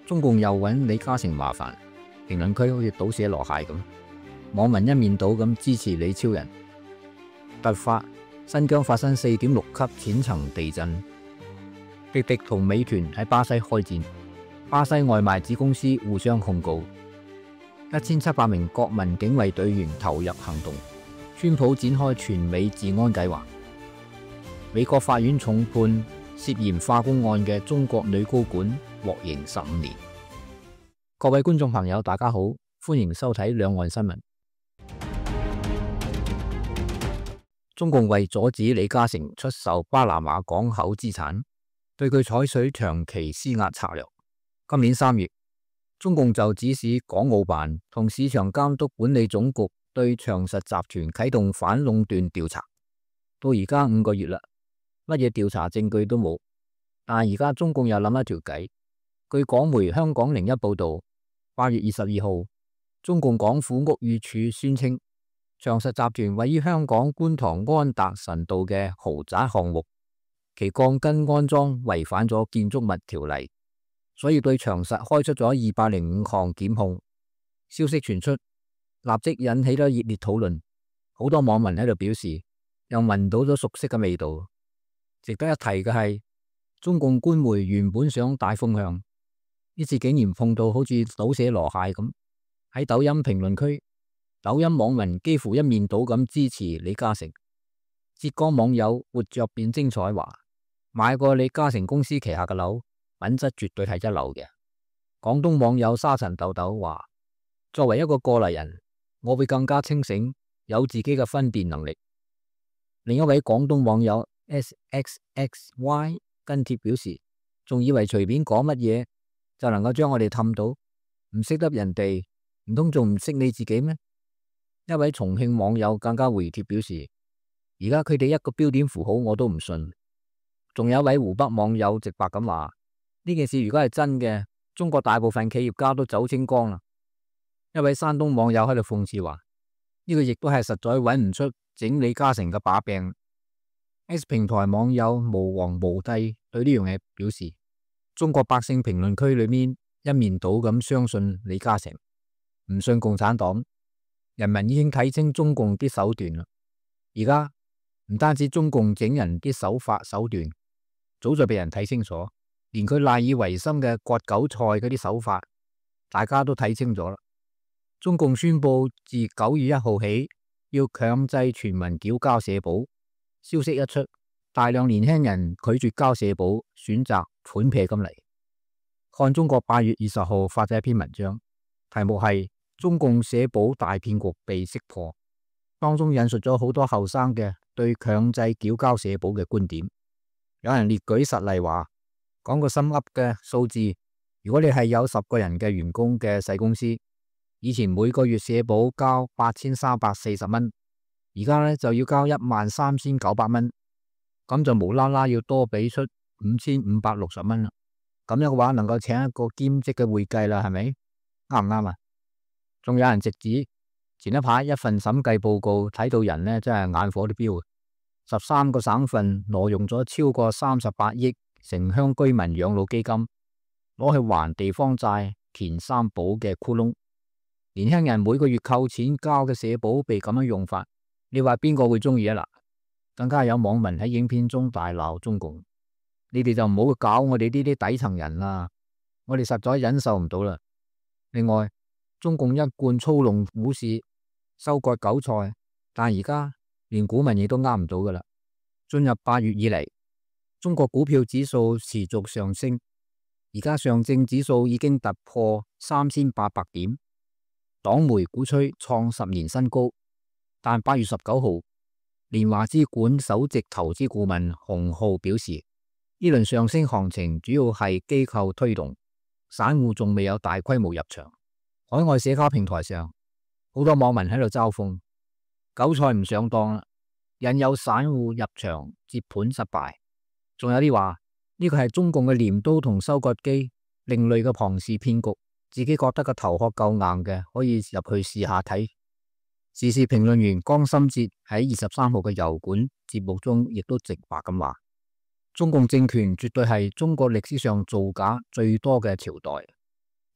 中共又揾李嘉誠麻煩，評論區好似倒瀉籮蟹咁，網民一面倒咁支持李超人。突發新疆發生4.6級淺層地震，滴滴同美團喺巴西開戰，巴西外賣子公司互相控告，1700名國民警衛隊員投入行動，川普展開全美治安計劃。美國法院重判涉嫌化工案嘅中國女高管獲刑15年。各位觀眾朋友，大家好，歡迎收睇兩岸新聞。中共為阻止李嘉誠出售巴拿馬港口資產，對佢採取長期施壓策略。今年3月，中共就指使港澳辦同市場監督管理總局對長實集團啟動反壟斷調查，到而家5個月啦，乜嘢調查證據都冇。但係而家中共又諗一條計。據港媒香港01報道，8月22號，中共港府屋宇署宣稱，長實集團位於香港觀塘安達臣道嘅豪宅項目，其鋼筋安裝違反咗建築物條例，所以對長實開出咗205項檢控。消息傳出，立即引起咗熱烈討論，好多網民喺度表示，又聞到咗熟悉嘅味道。值得一提嘅係，中共官媒原本想帶風向，呢次竟然碰到好似倒瀉籮蟹咁。喺抖音評論區，抖音網民幾乎一面倒咁支持李嘉誠。浙江網友活着變精彩話，買過李嘉誠公司旗下嘅樓，品質絕對係一流嘅。廣東網友沙塵豆豆話，作為一個過來人，我會更加清醒，有自己嘅分辨能力。另一位廣東網友 SXXY 跟帖表示，仲以為隨便講乜嘢就能夠將我哋氹到，唔識得人哋，唔通仲唔識你自己咩？一位重慶網友更加回帖表示，而家佢哋一個標點符號我都唔信。仲有一位湖北網友直白咁話，呢件事如果係真嘅，中國大部分企業家都走清光啦。一位山東網友喺度諷刺話，呢個亦都係實在揾唔出整李嘉誠嘅把柄。X 平台網友無王無帝對呢樣嘢表示，中國百姓評論區裏面一面倒咁相信李嘉誠，唔信共產黨。人民已經睇清中共啲手段啦。而家唔單止中共整人啲手法手段，早就被人睇清楚，連佢賴以為生嘅割韭菜嗰啲手法，大家都睇清楚啦。中共宣布自9月1號起要強制全民繳交社保。消息一出，大量年輕人拒絕交社保，選擇款撇咁嚟。看中國8月20號發咗一篇文章，題目係中共社保大騙局被識破，當中引述咗好多後生嘅對強制繳交社保嘅觀點。有人列舉實例話，講個心噏嘅數字，如果你係有10個人嘅員工嘅細公司，以前每個月社保交8340蚊，而家咧就要交13900蚊，咁就無啦啦要多俾出5560蚊啦。咁樣嘅話，能夠請一個兼職嘅會計啦，係咪？啱唔啱啊？仲有人直指前一排一份審計報告睇到人呢真係眼火都飆，13個省份挪用咗超過38億城鄉居民養老基金，攞去還地方債填三保嘅窟窿。年輕人每個月扣錢交嘅社保被咁樣用法，你話邊個會中意啊？嗱，更加有網民喺影片中大鬧中共，你哋就唔好搞我哋呢啲底層人啦，我哋實在忍受唔到啦。另外，中共一貫操弄股市，收割韭菜，但而家連股民亦都呃唔到噶啦。進入8月以嚟，中國股票指數持續上升，而家上證指數已經突破3800點。黨媒鼓吹創10年新高，但8月19號，聯華資管首席投資顧問洪浩表示，呢輪上升行情主要係機構推動，散戶仲未有大規模入場。海外社交平台上，好多網民喺度嘲諷，韭菜唔上當啦，引誘散戶入場接盤失敗。仲有啲話呢個係中共嘅鐮刀同收割機，另類嘅龐氏騙局。自己覺得個頭殼夠硬嘅，可以入去試下睇。時事評論員江心哲喺23號嘅油管節目中，亦都直白咁話：中共政權絕對係中國歷史上造假最多嘅朝代。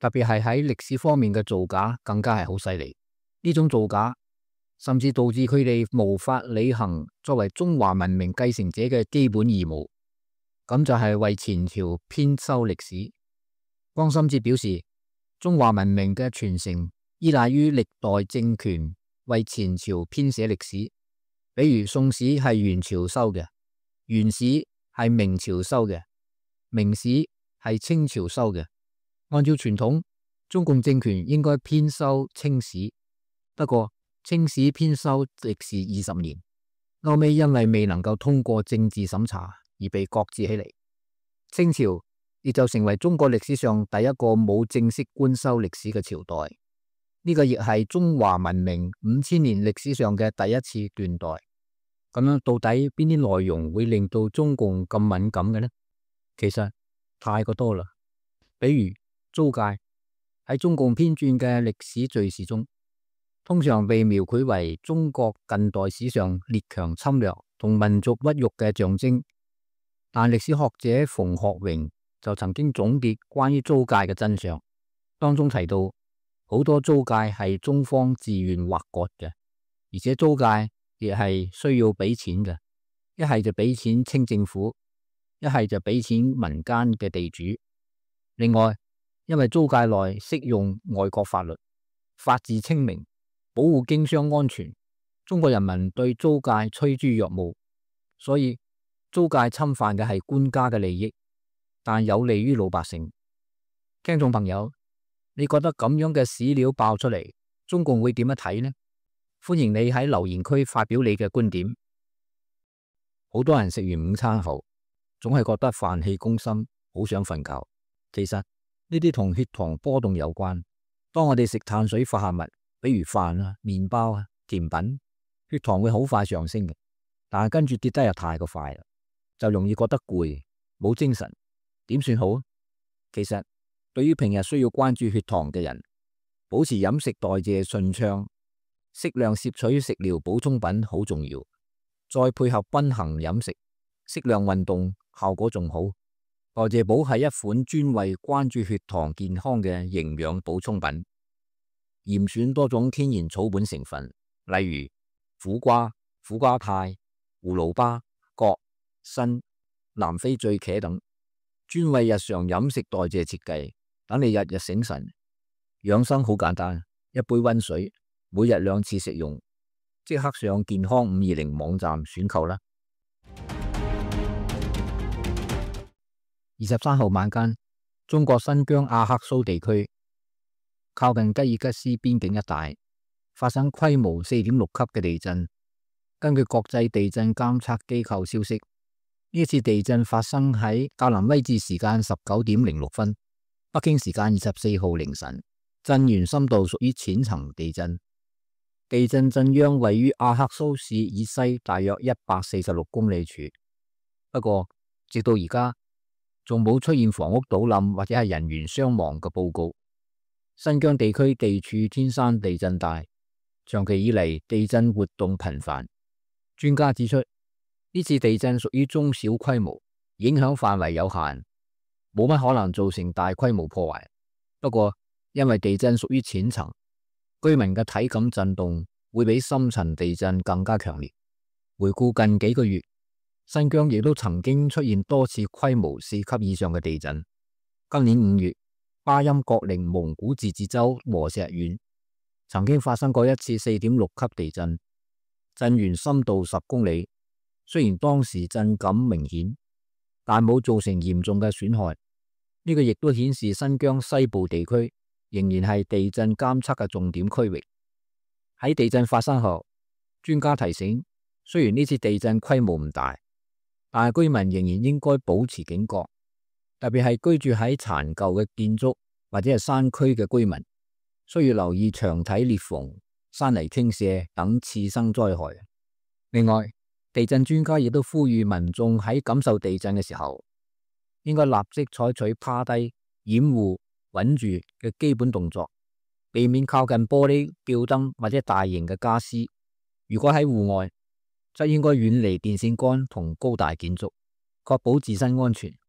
特別係喺歷史方面嘅造假更加係好犀利。呢種造假甚至導致佢哋無法履行作為中華文明繼承者嘅基本義務，咁就係為前朝編修歷史。江心節表示，中華文明嘅傳承依賴於歷代政權為前朝編寫歷史，比如宋史係元朝修嘅，元史係明朝修嘅，明史係清朝修嘅。按照傳統，中共政權應該編修清史，不過清史編修歷時20年，後尾因為未能夠通過政治審查而被擱置起嚟。清朝亦就成為中國歷史上第一個冇正式官修歷史嘅朝代，呢個亦係中華文明5000年歷史上嘅第一次斷代。咁樣到底邊啲內容會令到中共咁敏感嘅呢？其實太過多啦，比如租界喺中共編撰嘅歷史敘事中，通常被描繪為中國近代史上列強侵略同民族屈辱嘅象徵。但歷史學者馮學榮就曾經總結關於租界嘅真相，當中提到好多租界係中方自願劃割嘅，而且租界亦係需要俾錢嘅，一係就俾錢清政府，一係就俾錢民間嘅地主。另外，因為租界內適用外國法律，法治清明，保護經商安全，中國人民對租界趨之若鶩，所以租界侵犯嘅係官家嘅利益，但有利於老百姓。聽眾朋友，你覺得咁樣嘅史料爆出嚟，中共會點樣睇呢？歡迎你喺留言區發表你嘅觀點。好多人食完午餐後，總係覺得飯氣攻心，好想瞓覺。其實呢啲同血糖波動有關。當我哋食碳水化合物，比如飯啊、麵包啊、甜品，血糖會好快上升嘅，但係跟住跌得又太過快啦，就容易覺得攰，冇精神。點算好？其實對於平日需要關注血糖嘅人，保持飲食代謝順暢，適量攝取食療補充品好重要，再配合均衡飲食、適量運動，效果仲好。代謝寶係一款專為關注血糖健康嘅營養補充品，嚴選多種天然草本成分，例如苦瓜、苦瓜肽、葫蘆巴、葛、參、南非醉茄等，專為日常飲食代謝設計，等你日日醒神。養生好簡單，一杯溫水，每日2次食用，即刻上健康520網站選購啦。23號晚間，中國新疆阿克蘇地區靠近吉爾吉斯邊境一帶發生規模4.6級嘅地震。根據國際地震監測機構消息，呢次地震發生喺格林威治時間19:06，北京時間24號凌晨，震源深度屬於淺層地震。地震震央位於阿克蘇市以西大約146公里處。不過，直到而家，仲冇出現房屋倒冧或者係人員傷亡嘅報告。新疆地區地處天山地震帶，長期以嚟地震活動頻繁。專家指出，呢次地震屬於中小規模，影響範圍有限，冇乜可能造成大規模破壞。不過，因為地震屬於淺層，居民嘅體感震動會比深層地震更加強烈。回顧近幾個月，新疆亦都曾經出現多次規模4級以上嘅地震。今年5月，巴音國寧蒙古自治州和石縣曾經發生過一次4.6級地震，震源深度10公里。雖然當時震感明顯，但冇造成嚴重嘅損害。呢個亦都顯示新疆西部地區仍然係地震監測嘅重點區域。喺地震發生後，專家提醒，雖然呢次地震規模唔大，但係居民仍然應該保持警覺，特別係居住喺殘舊嘅建築或者係山區嘅居民，需要留意牆體裂縫、山泥傾瀉等次生災害。另外，地震專家亦都呼籲民眾喺感受地震嘅時候，應該立即採取趴低、掩護、穩住嘅基本動作，避免靠近玻璃、吊燈或者大型嘅家私。如果喺戶外，則應該遠離電線桿同高大建築，確保自身安全。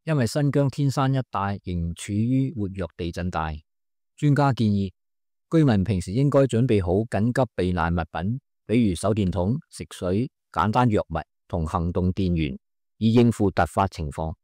因為新疆天山一帶仍處於活躍地震帶。專家建議居民平時應該準備好緊急避難物品，比如手電筒、食水、簡單藥物同行動電源，以應付突發情況。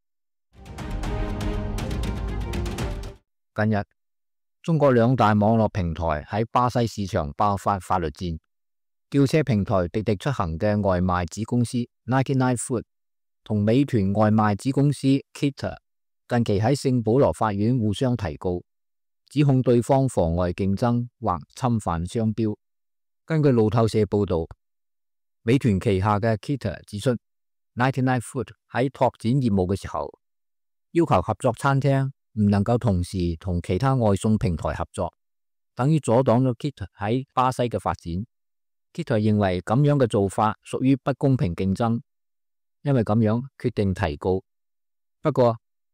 近日，中國兩大網絡平台喺巴西市場爆發法律戰。叫車平台滴滴出行嘅外賣子公司 99 Food 同美團外賣子公司 Kita 近期喺聖保羅法院互相提告，指控對方妨礙競爭或侵犯商標。根據路透社報道，美團旗下嘅 Kita 指出，99 Food 喺拓展業務嘅時候，要求合作餐廳唔能夠同時同其他外送平台合作，等於阻擋咗 Kita 喺巴西嘅發展。Kita 認為咁樣嘅做法屬於不公平競爭，因為咁樣決定提告。不過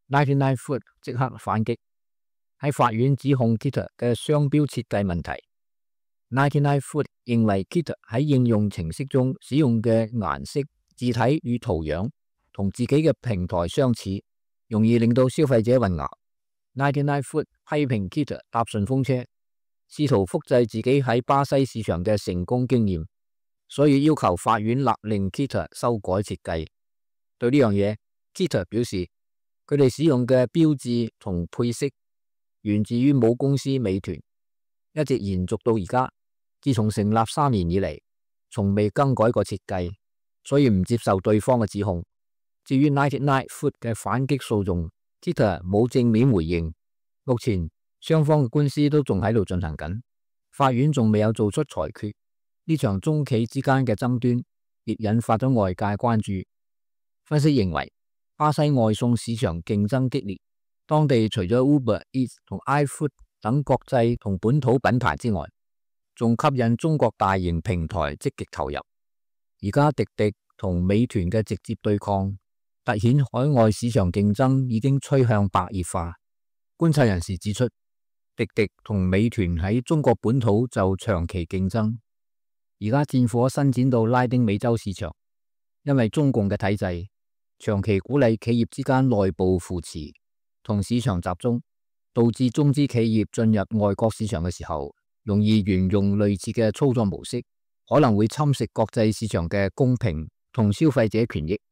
99 Food 即刻反擊，喺法院指控 Kita 嘅商標設計問題。99 Food 認為 Kita 喺應用程式中使用嘅顏色、字體與圖樣同自己嘅平台相似，容易令到消費者混淆。99 Food 批評 Kita 搭順風車，試圖複製自己喺巴西市場嘅成功經驗，所以要求法院勒令 Kita 修改設計。對呢樣嘢 ，Kita 表示佢哋使用嘅標誌同配色源自於母公司美團，一直延續到而家。自從成立3年以嚟，從未更改過設計，所以唔接受對方嘅指控。至於99 Food 嘅反擊訴訟， Kita 冇正面回應。目前雙方嘅官司都仲喺度進行緊，法院仲未有做出裁決。呢場中企之間嘅爭端亦引發咗外界關注。分析認為，巴西外送市場競爭激烈，當地除咗 Uber Eats 同 iFood 等國際同本土品牌之外，仲吸引中國大型平台積極投入。而家滴滴同美團嘅直接對抗，凸顯海外市場競爭已經趨向白熱化。觀察人士指出，滴滴同美團喺中國本土就長期競爭，而家戰火伸展到拉丁美洲市場，因為中共嘅體制長期鼓勵企業之間內部扶持同市場集中，導致中資企業進入外國市場嘅時候，容易沿用類似嘅操作模式，可能會侵蝕國際市場嘅公平同消費者權益。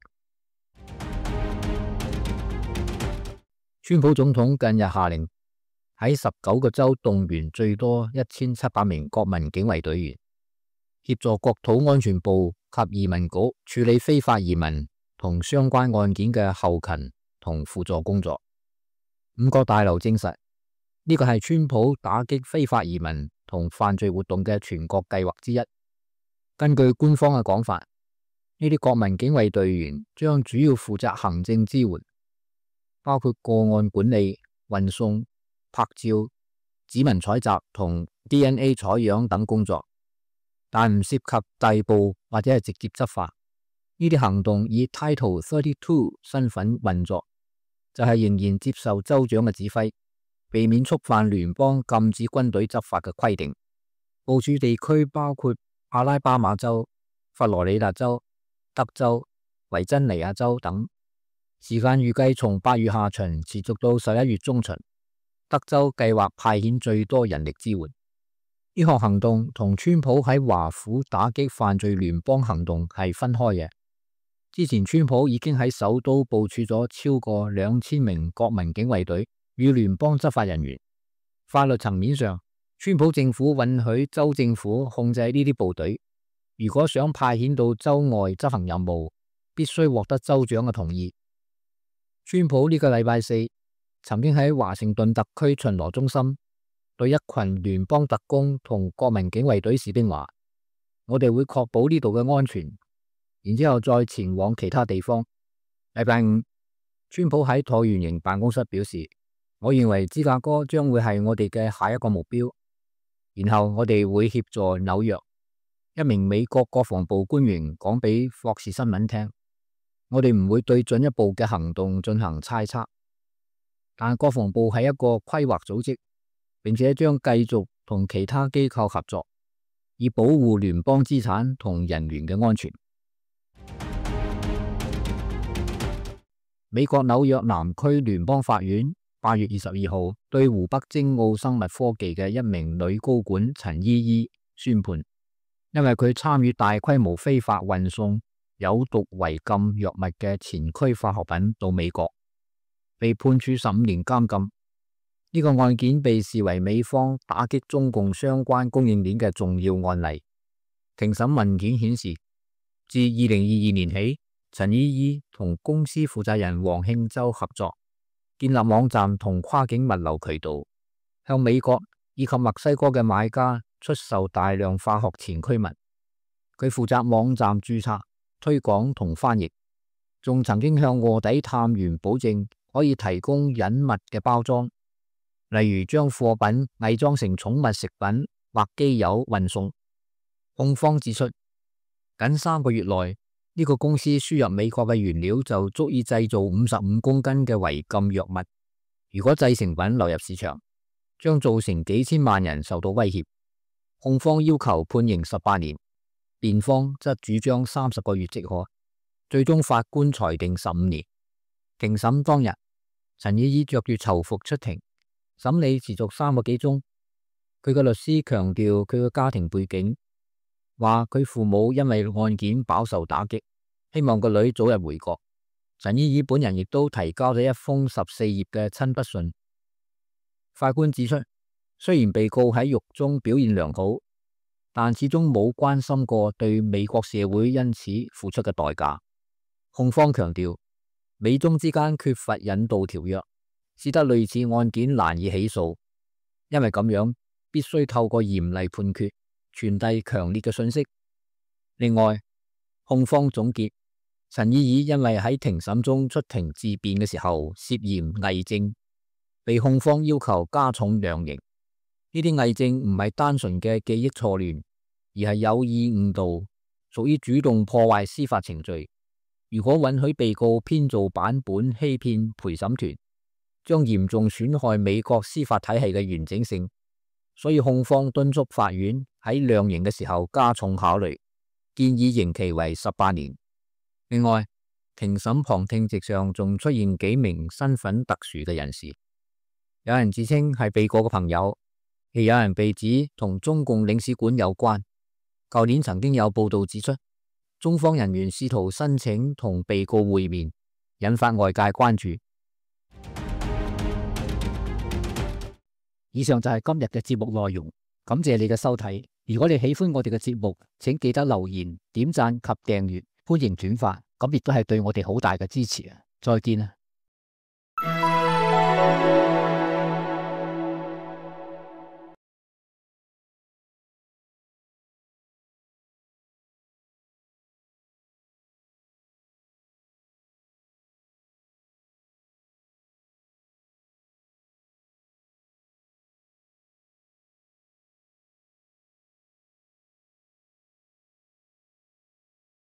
川普總統近日下令喺19個州動員最多1700名國民警衛隊員，協助國土安全部及移民局處理非法移民同相關案件嘅後勤同輔助工作。五角大樓證實，呢個係川普打擊非法移民同犯罪活動嘅全國計劃之一。根據官方嘅講法，呢啲國民警衛隊員將主要負責行政支援，包括個案管理、運送、拍照、指紋採集同 DNA 採樣等工作，但唔涉及逮捕或者係直接執法。呢啲行動以 Title 32身份運作，就係仍然接受州長嘅指揮，避免觸犯聯邦禁止軍隊執法嘅規定。部署地區包括阿拉巴馬州、佛羅里達州、德州、維珍尼亞州等。時間預計從8月下旬持續到11月中旬。德州計劃派遣最多人力支援。呢項行動同川普喺華府打擊犯罪聯邦行動係分開嘅。之前川普已經喺首都部署咗超過2000名國民警衛隊與聯邦執法人員。法律層面上，川普政府允許州政府控制呢啲部隊，如果想派遣到州外執行任務，必須獲得州長嘅同意。川普呢個禮拜四曾經喺華盛頓特區巡邏中心對一群聯邦特工同國民警衛隊士兵話：我哋會確保呢度嘅安全，然之後再前往其他地方。禮拜五，川普喺橢圓形辦公室表示：我認為芝加哥將會係我哋嘅下一個目標，然後我哋會協助紐約。一名美國國防部官員講俾霍士新聞聽：我哋唔會對進一步嘅行動進行猜測，但國防部係一個規劃組織，並且將繼續同其他機構合作，以保護聯邦資產同人員嘅安全。 美國紐約南區聯邦法院8月22號對湖北精奧生物科技嘅一名女高管陳依依宣判，因為佢參與大規模非法運送有毒違禁藥物嘅前驅化學品到美國，被判處15年監禁。呢個案件被視為美方打擊中共相關供應鏈嘅重要案例。庭審文件顯示，自2022年起，陳依依同公司負責人黃慶洲合作，建立網站同跨境物流渠道，向美國以及墨西哥嘅買家出售大量化學前驅物。佢負責網站註冊、推廣同翻譯，仲曾經向臥底探員保證可以提供隱密嘅包裝，例如將貨品偽裝成寵物食品或機油運送。控方指出，僅3個月內，呢個公司輸入美國嘅原料就足以製造55公斤嘅違禁藥物。如果製成品流入市場，將造成幾千萬人受到威脅。控方要求判刑18年，辯方則主張30個月即可。最終法官裁定15年。庭審當日，陳依依着住囚服出庭，審理持續3個幾鐘。佢嘅律師強調佢嘅家庭背景，話佢父母因為案件飽受打擊，希望個女早日回國。陳依依本人亦都提交咗一封14頁嘅親筆信。法官指出，雖然被告喺獄中表現良好，但始終冇關心過對美國社會因此付出嘅代價。控方強調，美中之間缺乏引渡條約，使得類似案件難以起訴，因為咁樣必須透過嚴厲判決傳遞強烈嘅訊息。另外，控方總結，陳依依因為喺庭審中出庭自辯嘅時候涉嫌偽證，被控方要求加重量刑。呢啲偽證唔係單純嘅記憶錯亂，而係有意誤導，屬於主動破壞司法程序。如果允許被告編造版本欺騙陪審團，將嚴重損害美國司法體系嘅完整性。所以控方敦促法院喺量刑嘅時候加重考慮，建議刑期為18年。另外，庭審旁聽席上仲出現幾名身份特殊嘅人士，有人自稱係被告嘅朋友，亦有人被指同中共領事館有關。舊年曾經有報道指出，中方人員試圖申請同被告會面，引發外界關注。以上就係今日嘅節目內容，感謝你嘅收睇。如果你喜歡我哋嘅節目，請記得留言、點讚及訂閱，歡迎轉發，咁亦都係對我哋好大嘅支持啊！再見啊！